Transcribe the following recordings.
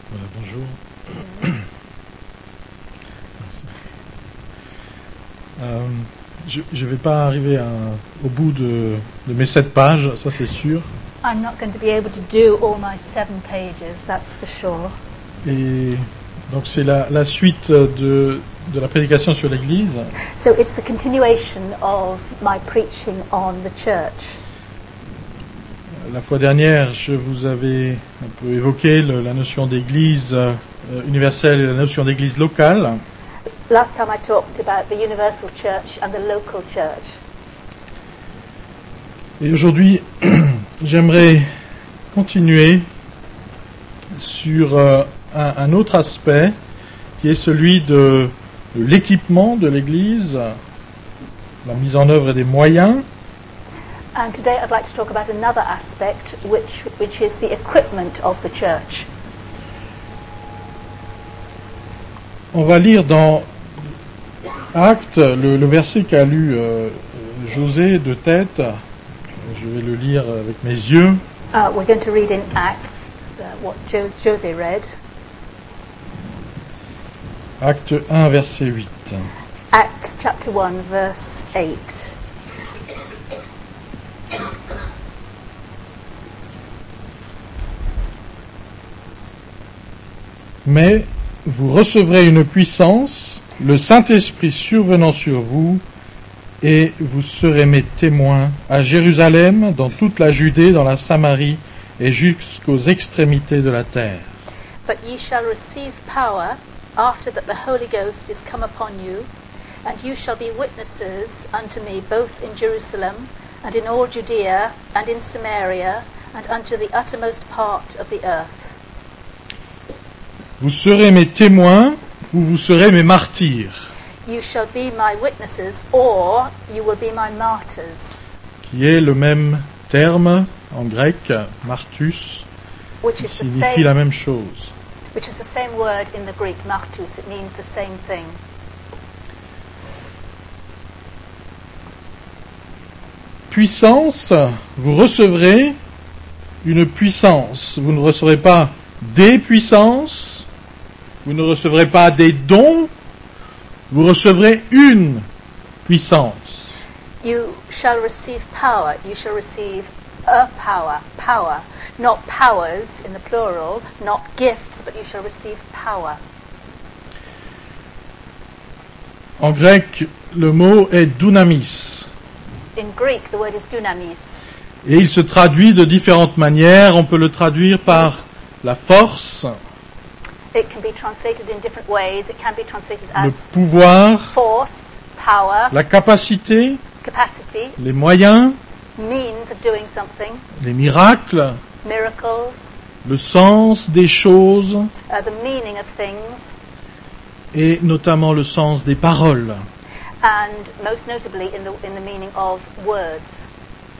Voilà, bonjour. Je ne vais pas arriver au bout de mes 7 pages, ça c'est sûr. I'm not going to be able to do all my 7 pages, that's for sure. Et donc c'est la suite de la prédication sur l'Église. So it's the continuation of my preaching on the church. La fois dernière, je vous avais un peu évoqué la notion d'Église universelle et la notion d'Église locale. Last time I talked about the universal church and the local church. Et aujourd'hui, j'aimerais continuer sur un autre aspect qui est celui de l'équipement de l'Église, la mise en œuvre des moyens. And today I'd like to talk about another aspect, which is the equipment of the church. On va lire dans Actes, le verset qu'a lu José de tête. Je vais le lire avec mes yeux. We're going to read in Acts what Jose read. Acte 1, verset 8. Acts chapter 1, verse 8. Mais vous recevrez une puissance, le Saint-Esprit survenant sur vous, et vous serez mes témoins à Jérusalem, dans toute la Judée, dans la Samarie, et jusqu'aux extrémités de la terre. But ye shall receive power after that the Holy Ghost is come upon you, and you shall be witnesses unto me both in Jerusalem, and in all Judea, and in Samaria, and unto the uttermost part of the earth. Vous serez mes témoins, ou vous serez mes martyrs. You shall be my witnesses, or you will be my martyrs. Qui est le même terme en grec, martus, Which qui is the signifie la same. même chose. Which is the same word in the Greek, martus. It means the same thing. Puissance, vous recevrez une puissance. Vous ne recevrez pas des puissances, vous ne recevrez pas des dons, vous recevrez une puissance. You shall receive power. You shall receive a power. Power. Not powers in the plural, not gifts, but you shall receive power. En grec, le mot est dunamis. In Greek, the word is dunamis. Et il se traduit de différentes manières. On peut le traduire par la force, It can be translated in different ways. It can be translated le as pouvoir, force, power, la capacité, capacity, les moyens, means of doing something, les miracles, miracles, le sens des choses the meaning of things, et notamment le sens des paroles. and most notably in the meaning of words.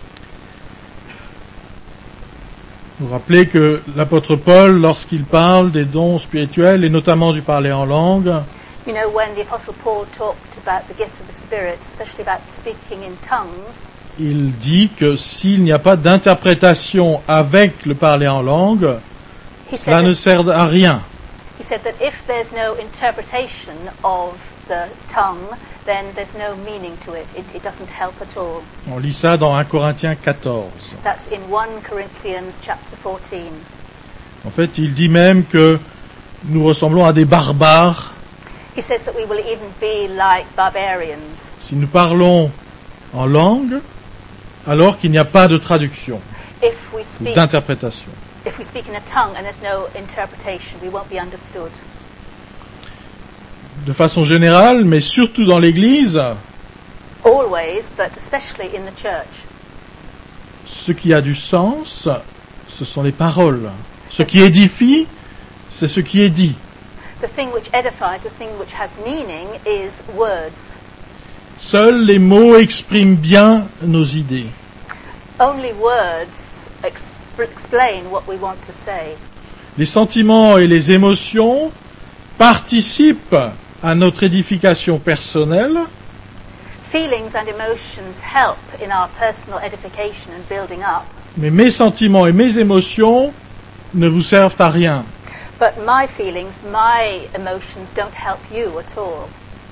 Vous rappelez que l'apôtre Paul, lorsqu'il parle des dons spirituels et notamment du parler en langue, You know, when the Apostle Paul talked about the gifts of the Spirit, especially about speaking in tongues, il dit que s'il n'y a pas d'interprétation avec le parler en langue, he cela said, ne sert à rien. he said that if there's no interpretation of the tongue, then there's no meaning to it. It doesn't help at all. On lit ça dans 1 Corinthiens 14. That's in 1 Corinthians chapter 14. En fait, il dit même que nous ressemblons à des barbares He says that we will even be like barbarians si nous parlons en langue alors qu'il n'y a pas de traduction if we ou speak d'interprétation. in a tongue and there's no interpretation. We won't be understood. De façon générale, mais surtout dans l'Église, Always, but especially in the church. ce qui a du sens, ce sont les paroles. Ce qui édifie, c'est ce qui est dit. The thing which edifies, the thing which has meaning is words. Seuls les mots expriment bien nos idées. Only words explain what we want to say. Les sentiments et les émotions participent à notre édification personnelle, Feelings and emotions help in our personal edification and building up, mais mes sentiments et mes émotions ne vous servent à rien. But my feelings, my emotions don't help you at all.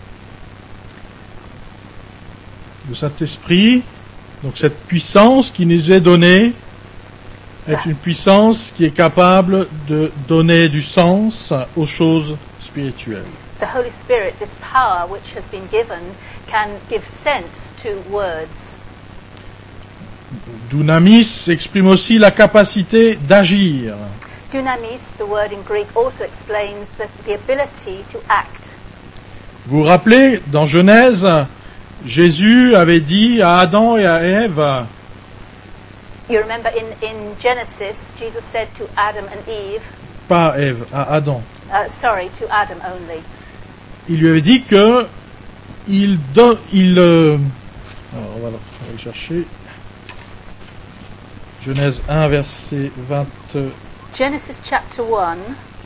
Le Saint-Esprit, donc cette puissance qui nous est donnée, est une puissance qui est capable de donner du sens aux choses spirituelles. The Holy Spirit, this power which has been given, can give sense to words. Dunamis exprime aussi la capacité d'agir. Dunamis, the word in Greek, also explains the ability to act. Vous vous rappelez, dans Genèse, Jésus avait dit à Adam et à Ève, You remember in Genesis, Jesus said to Adam and Eve, pas Ève, à Adam, to Adam only. il lui avait dit que alors on va le chercher. Genèse 1, verset 20. Genesis chapter 1.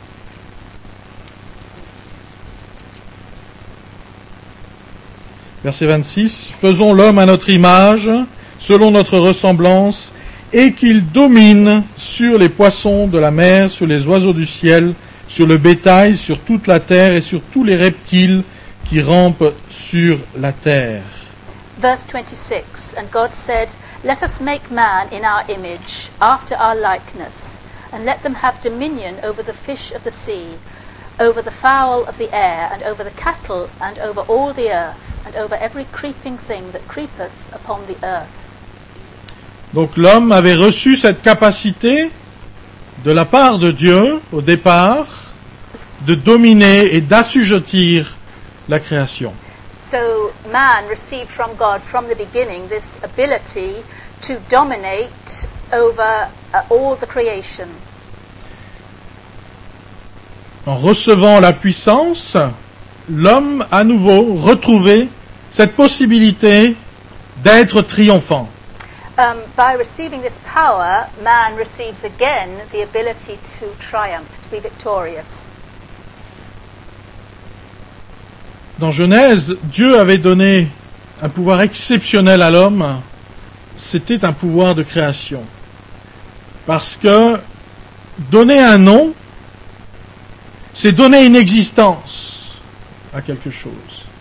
Verset 26. Faisons l'homme à notre image, selon notre ressemblance, et qu'il domine sur les poissons de la mer, sur les oiseaux du ciel, sur le bétail, sur toute la terre et sur tous les reptiles qui rampent sur la terre. Verse 26, And God said, Let us make man in our image, after our likeness, and let them have dominion over the fish of the sea, over the fowl of the air, and over the cattle, and over all the earth, and over every creeping thing that creepeth upon the earth. Donc l'homme avait reçu cette capacité de la part de Dieu, au départ, de dominer et d'assujettir la création. So man received from God from the beginning this ability to dominate over all the creation. En recevant la puissance, l'homme à nouveau retrouvait cette possibilité d'être triomphant. By receiving this power, man receives again the ability to triumph, to be victorious. Dans Genèse, Dieu avait donné un pouvoir exceptionnel à l'homme. C'était un pouvoir de création. Parce que donner un nom, c'est donner une existence à quelque chose.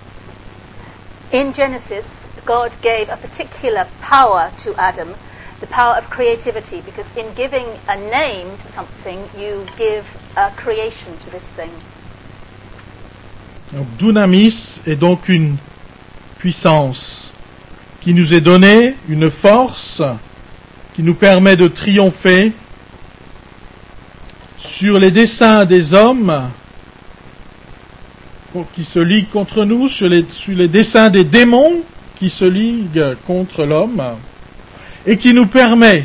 In Genesis, God gave a particular power to Adam, the power of creativity, because in giving a name to something, you give a creation to this thing. Donc, Dunamis est donc une puissance qui nous est donnée, une force qui nous permet de triompher sur les desseins des hommes qui se liguent contre nous, sur les desseins des démons qui se liguent contre l'homme, et qui nous permet,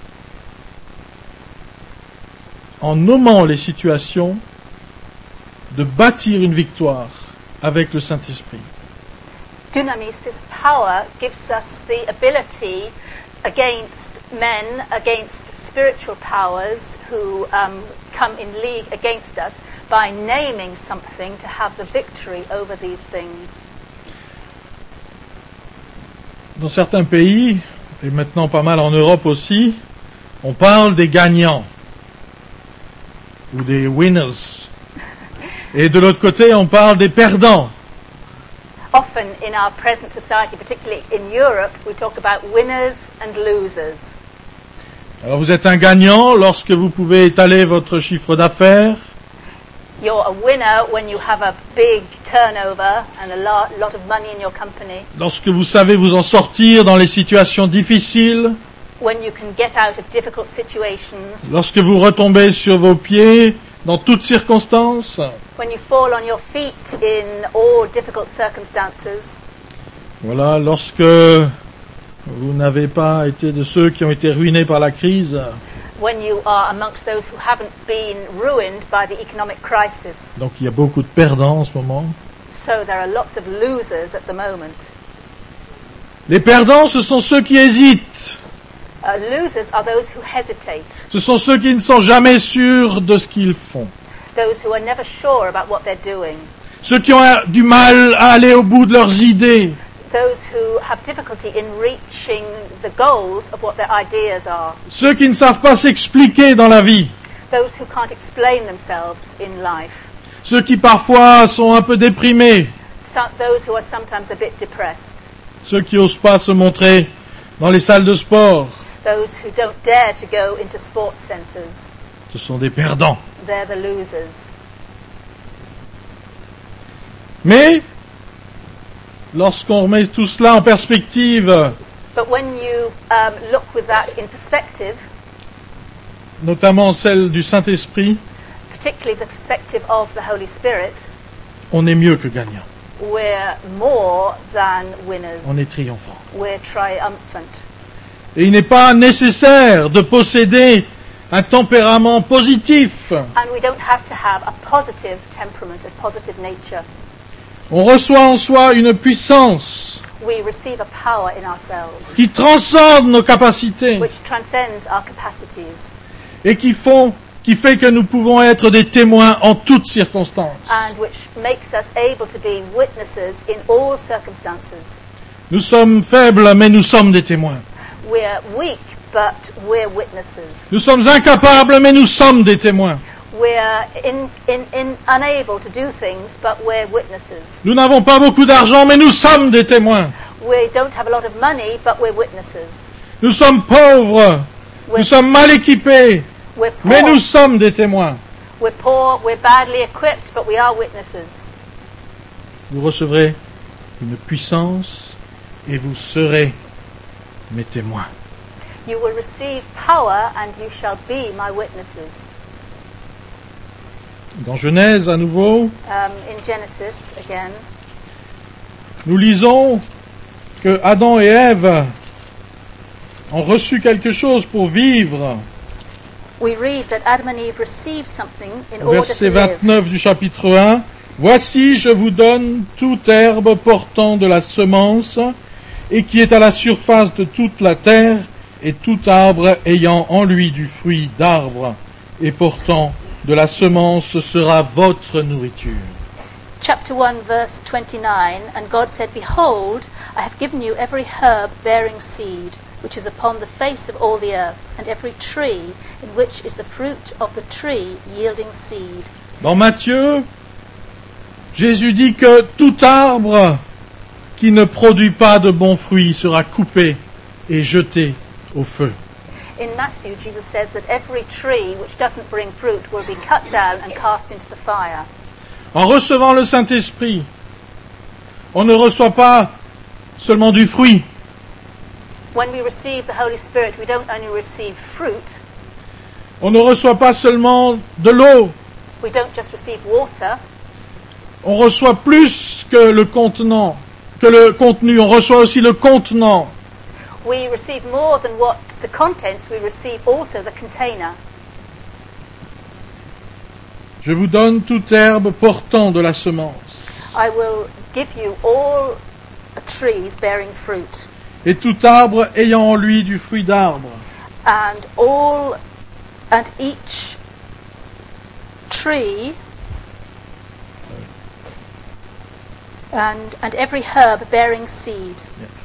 en nommant les situations, de bâtir une victoire avec le Saint-Esprit. Dunamis, this power gives us the ability against men, against spiritual powers who come in league against us, by naming something to have the victory over these things. Dans certains pays, et maintenant pas mal en Europe aussi, on parle des gagnants, ou des winners. Et de l'autre côté, on parle des perdants. Often in our present society, particularly in Europe, we talk about winners and losers. Alors vous êtes un gagnant lorsque vous pouvez étaler votre chiffre d'affaires. You're a winner when you have a big turnover and a lot of money in your company. Lorsque vous savez vous en sortir dans les situations difficiles. When you can get out of difficult situations. Lorsque vous retombez sur vos pieds dans toutes circonstances. When you fall on your feet in all difficult circumstances. Voilà, lorsque vous n'avez pas été de ceux qui ont été ruinés par la crise. When you are amongst those who haven't been ruined by the economic crisis. Donc il y a beaucoup de perdants en ce moment. So there are lots of losers at the moment. Les perdants, ce sont ceux qui hésitent. Losers are those who hesitate. Ce sont ceux qui ne sont jamais sûrs de ce qu'ils font. Those who are never sure about what they're doing. Ceux qui ont du mal à aller au bout de leurs idées. Those who have difficulty in reaching the goals of what their ideas are. Ceux qui ne savent pas s'expliquer dans la vie. Those who can't explain themselves in life. Ceux qui parfois sont un peu déprimés. Those who are sometimes a bit depressed. Ceux qui n'osent pas se montrer dans les salles de sport. Those who don't dare to go into sports centers. Ce sont des perdants. They're the losers. Mais, lorsqu'on remet tout cela en perspective, But when you look with that in perspective, notamment celle du Saint-Esprit, particularly the perspective of the Holy Spirit, on est mieux que gagnant. we're more than winners. On est triomphant. We're triumphant. Et il n'est pas nécessaire de posséder un tempérament positif. And we don't have to have a positive temperament, a positive nature. On reçoit en soi une puissance We receive a power in ourselves qui transcende nos capacités which transcends our capacities et qui fait que nous pouvons être des témoins en toutes circonstances. and which makes us able to be witnesses in all circumstances. Nous sommes faibles, mais nous sommes des témoins. We're weak, but we're witnesses. Nous sommes incapables, mais nous sommes des témoins. We're unable to do things, but we're witnesses. Nous n'avons pas beaucoup d'argent, mais nous sommes des témoins. We don't have a lot of money, but we're witnesses. Nous sommes pauvres, nous sommes mal équipés, We're mais poor, nous sommes des témoins. we're badly equipped, but we are witnesses. Vous recevrez une puissance et vous serez mes témoins. You will receive power, and you shall be my witnesses. Dans Genèse, à nouveau, In Genesis, again, nous lisons que Adam et Ève ont reçu quelque chose pour vivre. we read that Adam and Eve received something in Au order to verset live. 29 du chapitre 1, « Voici, je vous donne toute herbe portant de la semence et qui est à la surface de toute la terre, et tout arbre ayant en lui du fruit d'arbre et portant de la semence sera votre nourriture. » Chapter 1, verse 29, And God said, Behold, I have given you every herb bearing seed, which is upon the face of all the earth, and every tree in which is the fruit of the tree yielding seed. Dans Matthieu, Jésus dit que tout arbre qui ne produit pas de bons fruits sera coupé et jeté au feu. In Matthew, Jesus says that every tree which doesn't bring fruit will be cut down and cast into the fire. En recevant le Saint-Esprit, on ne reçoit pas seulement du fruit, When we receive the Holy Spirit, we don't only receive fruit, on ne reçoit pas seulement de l'eau, we don't just receive water, on reçoit plus que le contenant, que le contenu, on reçoit aussi le contenant. we receive more than what the contents, we receive also the container. Je vous donne toute herbe portant de la semence, I will give you all trees bearing fruit, et tout arbre ayant en lui du fruit d'arbre. and each tree and every herb bearing seed.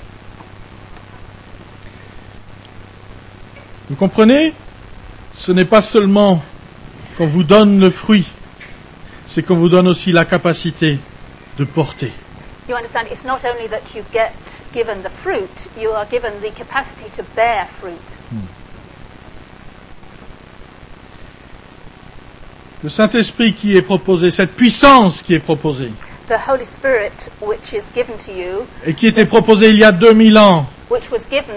Vous comprenez? Ce n'est pas seulement qu'on vous donne le fruit, c'est qu'on vous donne aussi la capacité de porter. You understand, it's not only that you get given the fruit, you are given the capacity to bear fruit. Le Saint-Esprit qui est proposé, cette puissance qui est proposée, The Holy Spirit, which is given to you, et qui était proposée il y a 2000 ans, which was given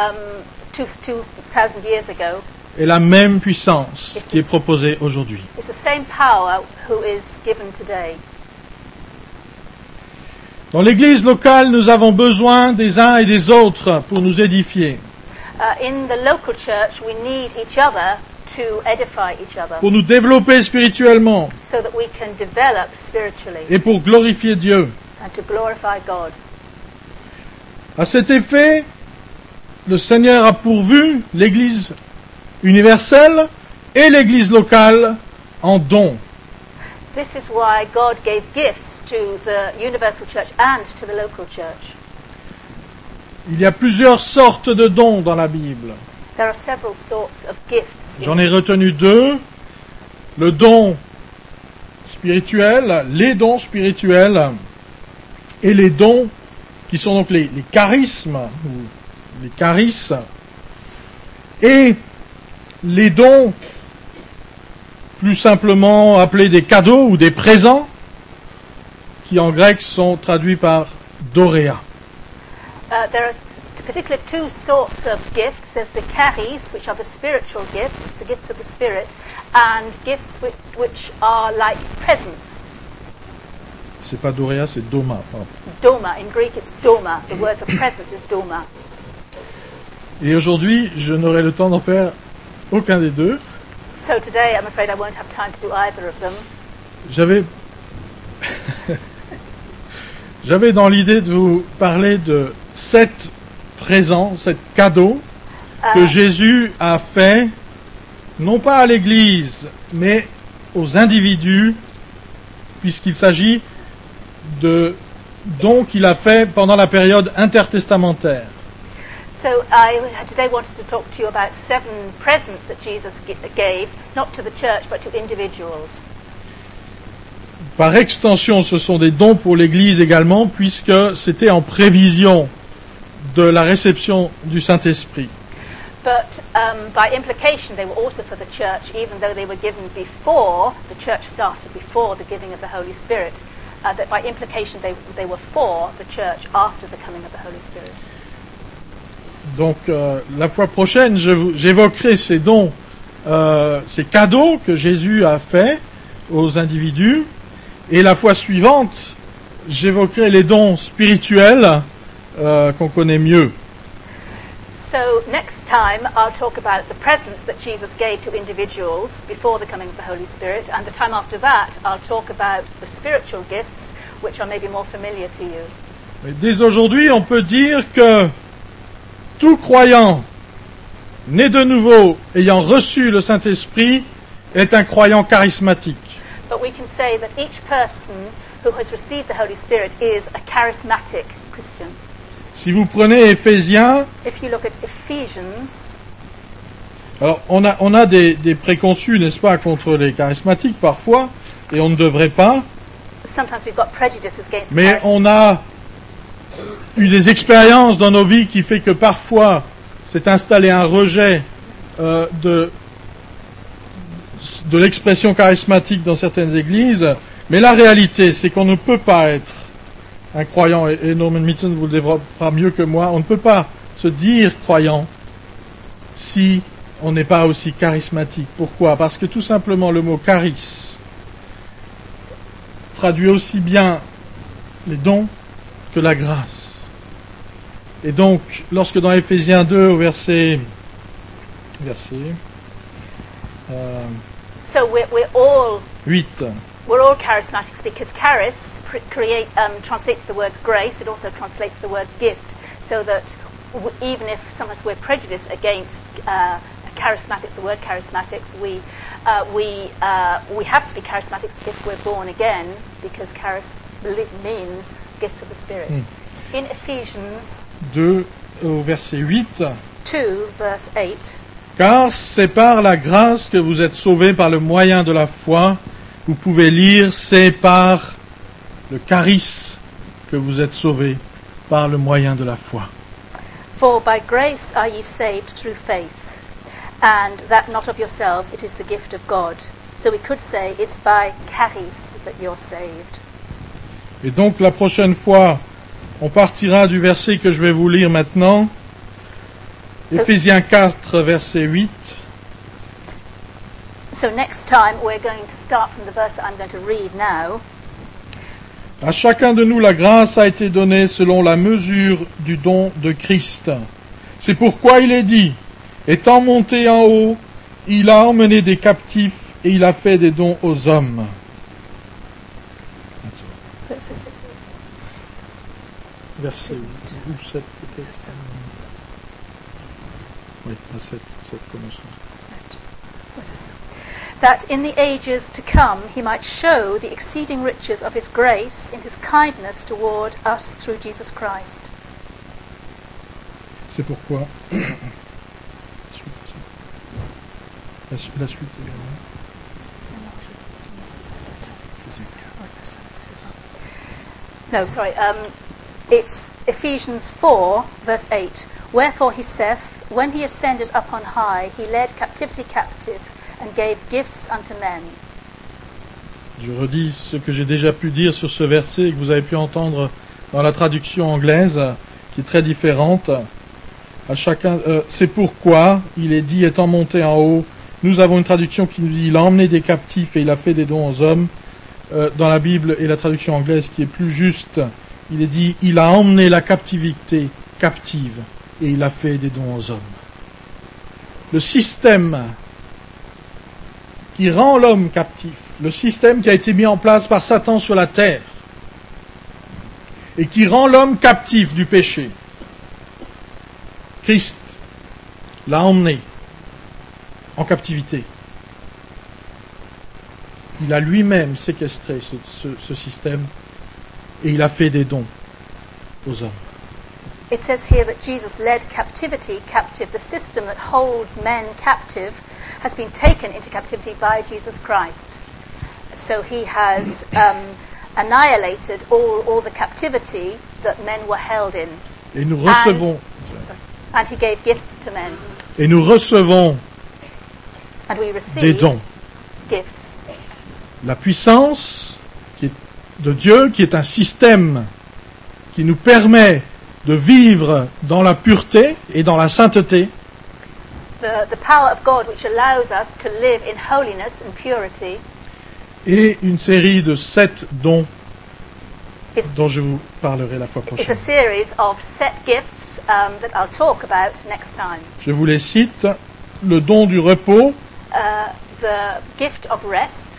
2,000 years ago, est la même puissance qui est proposée aujourd'hui. is the same power who is given today. Dans l'Église locale, nous avons besoin des uns et des autres pour nous édifier, In the local church, we need each other to edify each other pour nous développer spirituellement so that we can develop spiritually et pour glorifier Dieu. and to glorify God. À cet effet, le Seigneur a pourvu l'Église universelle et l'Église locale en dons. This is why God gave gifts to the universal church and to the local church. Il y a plusieurs sortes de dons dans la Bible. There are several sorts of gifts. J'en ai retenu deux. le don spirituel, les dons spirituels et les dons qui sont donc les charismes, ou les charis, et les dons plus simplement appelés des cadeaux ou des présents, qui en grec sont traduits par dorea. There are particularly two sorts of gifts. There's the charis, which are the spiritual gifts, the gifts of the Spirit, and gifts which are like presents. C'est pas dorea, c'est doma. Pardon. Doma, in Greek it's doma. The word for presents is doma. Et aujourd'hui, je n'aurai le temps d'en faire aucun des deux. So today, I'm afraid I won't have time to do either of them. J'avais dans l'idée de vous parler de 7 présents, 7 cadeaux que Jésus a fait, non pas à l'Église, mais aux individus, puisqu'il s'agit de dons qu'il a fait pendant la période intertestamentaire. So I today wanted to talk to you about 7 presents that Jesus gave, not to the church, but to individuals. Par extension, ce sont des dons pour l'Église également, puisque c'était en prévision de la réception du Saint-Esprit. But by implication, they were also for the church, even though they were given before the church started, before the giving of the Holy Spirit. That by implication, they were for the church after the coming of the Holy Spirit. Donc, la fois prochaine, j'évoquerai ces dons, ces cadeaux que Jésus a faits aux individus. Et la fois suivante, j'évoquerai les dons spirituels qu'on connaît mieux. So next time I'll talk about the presents that Jesus gave to individuals before the coming of the Holy Spirit, and the time after that I'll talk about the spiritual gifts which are maybe more familiar to you. Mais dès aujourd'hui, on peut dire que tout croyant né de nouveau, ayant reçu le Saint-Esprit, est un croyant charismatique. But we can say that each person who has received the Holy Spirit is a charismatic Christian. Si vous prenez Éphésiens, If you look at Ephesians, alors on a des préconçus, n'est-ce pas, contre les charismatiques parfois, et on ne devrait pas, sometimes we've got prejudices against mais charism. on a eu des expériences dans nos vies qui fait que parfois s'est installé un rejet de l'expression charismatique dans certaines églises, mais la réalité, c'est qu'on ne peut pas être un croyant, et Norman Mitton vous le développera mieux que moi, on ne peut pas se dire croyant si on n'est pas aussi charismatique. Pourquoi ? Parce que tout simplement le mot charis traduit aussi bien les dons que la grâce. Et donc, lorsque dans Éphésiens 2 au verset So we're all 8, charismatics because charis translates the word grace. It also translates the word gift. So that even if sometimes we're prejudiced against charismatics, the word charismatics, we have to be charismatics if we're born again, because charis means gifts of the Spirit. In Ephesians 2 au verset 8, 2, verse 8. car c'est par la grâce que vous êtes sauvés par le moyen de la foi. Vous pouvez lire, c'est par le charis que vous êtes sauvés par le moyen de la foi. For by grace are ye saved through faith, and that not of yourselves, it is the gift of God. So we could say it's by charis that you're saved. Et donc la prochaine fois, on partira du verset que je vais vous lire maintenant. Éphésiens 4, verset 8. So next time we're going to start from the verse that I'm going to read now. À chacun de nous la grâce a été donnée selon la mesure du don de Christ. C'est pourquoi il est dit, étant monté en haut, il a emmené des captifs et il a fait des dons aux hommes. Verset 8 ou 7 peut-être. Oui, à 7 commençons. That in the ages to come he might show the exceeding riches of his grace in his kindness toward us through Jesus Christ. C'est pourquoi la suite également. No, sorry. It's Ephesians 4, verse 8. Wherefore he saith, when he ascended up on high, he led captivity captive and gave gifts unto men. Je redis ce que j'ai déjà pu dire sur ce verset et que vous avez pu entendre dans la traduction anglaise, qui est très différente. À chacun, c'est pourquoi il est dit, étant monté en haut, nous avons une traduction qui nous dit, il a emmené des captifs et il a fait des dons aux hommes. Dans la Bible et la traduction anglaise qui est plus juste, il est dit, il a emmené la captivité captive et il a fait des dons aux hommes. Le système qui rend l'homme captif, le système qui a été mis en place par Satan sur la terre et qui rend l'homme captif du péché, Christ l'a emmené en captivité. Il a lui-même séquestré ce système et il a fait des dons aux hommes. It says here that Jesus led captivity captive. The system that holds men captive has been taken into captivity by Jesus Christ. So he has annihilated all the captivity that men were held in. Et nous recevons And he gave gifts to men. Et nous recevons And we des receive dons. gifts. La puissance qui est de Dieu, qui est un système qui nous permet de vivre dans la pureté et dans la sainteté, The power of God which allows us to live in holiness and purity et une série de 7 dons is, dont je vous parlerai la fois is a prochaine. series of set gifts that I'll talk about next time. Je vous les cite. Le don du repos, The gift of rest,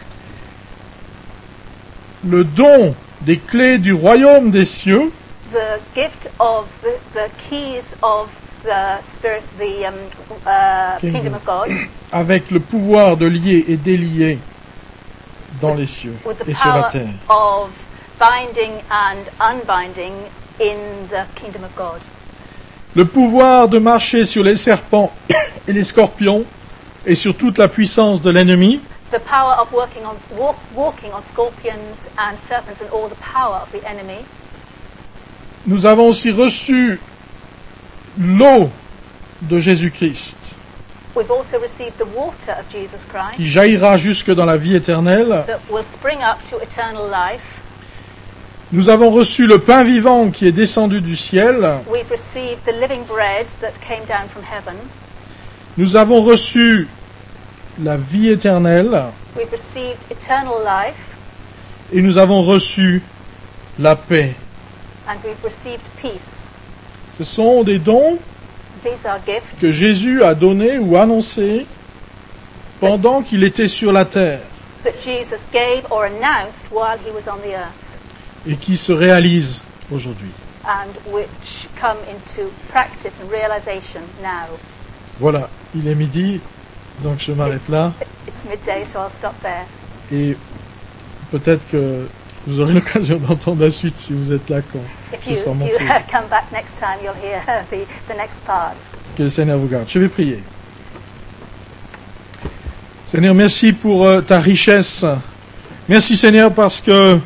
le don des clés du royaume des cieux, the gift of the keys of the spirit, the kingdom of God, avec le pouvoir de lier et délier dans les cieux with the et sur la power terre. of binding and unbinding in the kingdom of God. Le pouvoir de marcher sur les serpents et les scorpions et sur toute la puissance de l'ennemi. The power of walking on scorpions and serpents and all the power of the enemy. Nous avons aussi reçu l'eau de Jésus-Christ We've also received the water of Jesus Christ qui jaillira jusque dans la vie éternelle. that will spring up to eternal life. Nous avons reçu le pain vivant qui est descendu du ciel. We've received the living bread that came down from heaven. Nous avons reçu la vie éternelle We've received eternal life, et nous avons reçu la paix. and we've received peace. Ce sont des dons These are gifts que Jésus a donnés ou annoncés pendant qu'il était sur la terre that Jesus gave or announced while he was on the earth, et qui se réalisent aujourd'hui. and which come into practice and realization now. Voilà, il est midi, donc je m'arrête là It's midday, so I'll stop there. et peut-être que vous aurez l'occasion d'entendre la suite si vous êtes là quand If je you, serai if you monté. come back next time, you'll hear the next part. Que le Seigneur vous garde. Je vais prier. Seigneur, merci pour ta richesse. Merci Seigneur parce que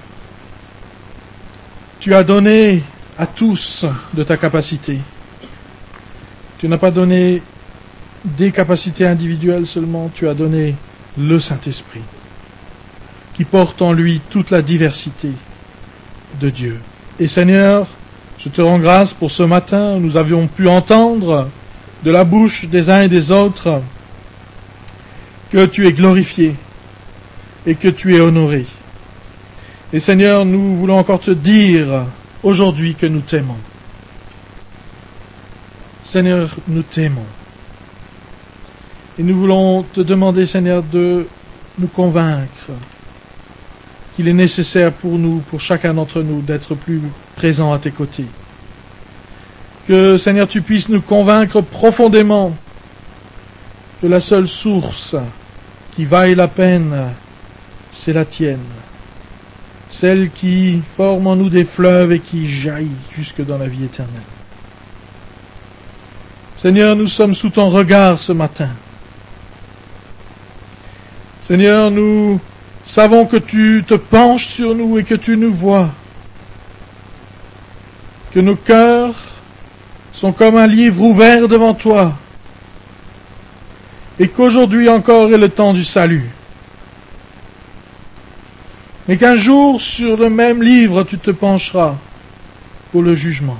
tu as donné à tous de ta capacité. Tu n'as pas donné des capacités individuelles seulement, tu as donné le Saint-Esprit qui porte en lui toute la diversité de Dieu. Et Seigneur, je te rends grâce pour ce matin, nous avions pu entendre de la bouche des uns et des autres que tu es glorifié et que tu es honoré. Et Seigneur, nous voulons encore te dire aujourd'hui que nous t'aimons. Seigneur, nous t'aimons. Et nous voulons te demander, Seigneur, de nous convaincre qu'il est nécessaire pour nous, pour chacun d'entre nous, d'être plus présents à tes côtés. Que, Seigneur, tu puisses nous convaincre profondément que la seule source qui vaille la peine, c'est la tienne. Celle qui forme en nous des fleuves et qui jaillit jusque dans la vie éternelle. Seigneur, nous sommes sous ton regard ce matin. Seigneur, nous savons que tu te penches sur nous et que tu nous vois. que nos cœurs sont comme un livre ouvert devant toi, et qu'aujourd'hui encore est le temps du salut. Mais qu'un jour, sur le même livre, tu te pencheras pour le jugement.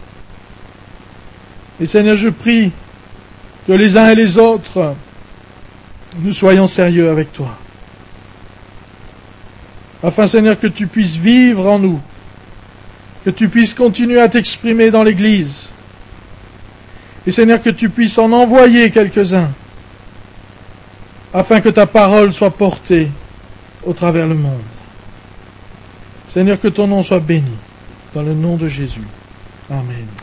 Et Seigneur, je prie que les uns et les autres, nous soyons sérieux avec toi. Afin, Seigneur, que tu puisses vivre en nous, que tu puisses continuer à t'exprimer dans l'Église. Et Seigneur, que tu puisses en envoyer quelques-uns, afin que ta parole soit portée au travers le monde. Seigneur, que ton nom soit béni, dans le nom de Jésus. Amen.